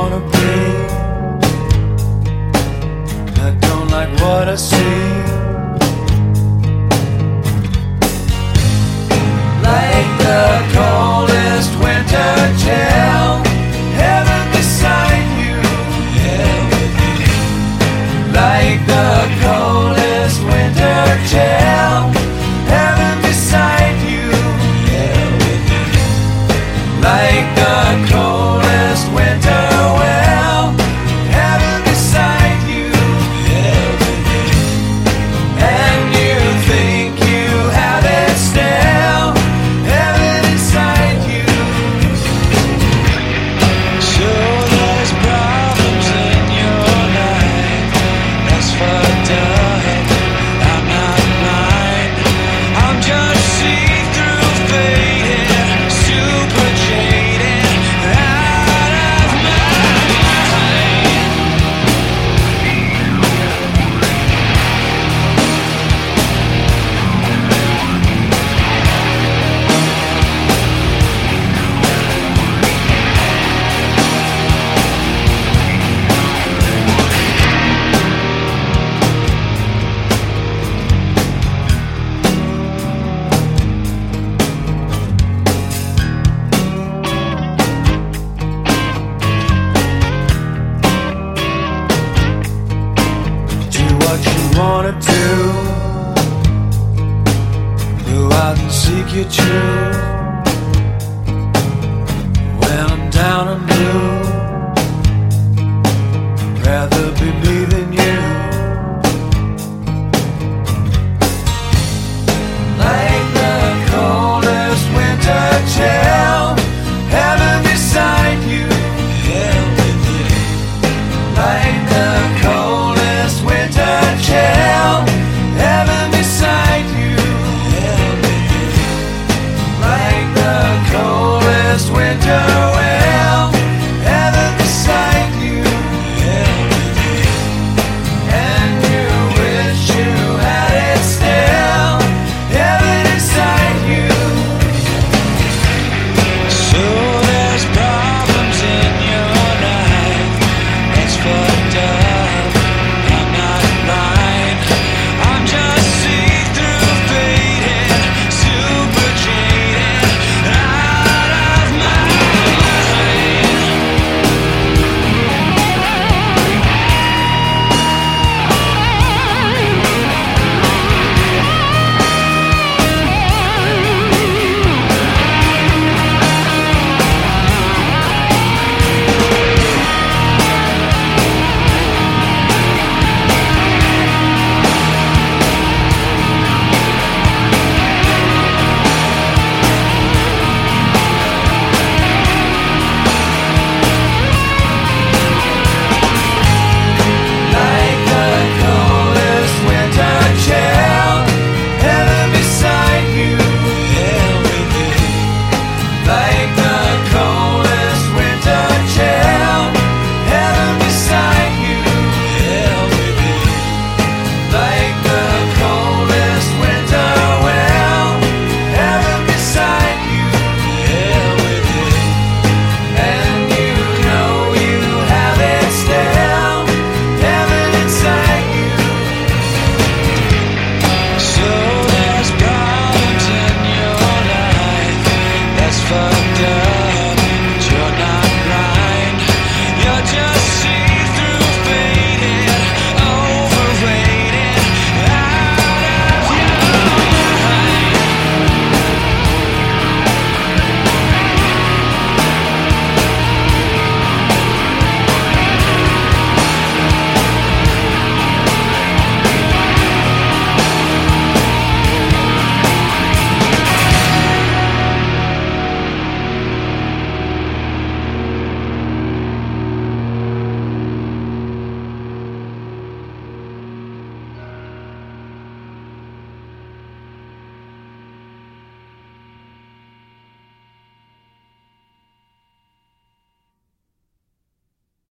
wanna be. I don't like what I see. Like the coldest winter chill, heaven beside you. Like the coldest winter chill, heaven beside you. Like the coldest winter well, heaven beside you. And you think you have it still, heaven inside you. So there's problems in your life, that's fucked up. I'm not mine, I'm just see-through faded, super jaded, out of my mind. Do what you wanna do, go out and seek your truth. When I'm down on you, rather be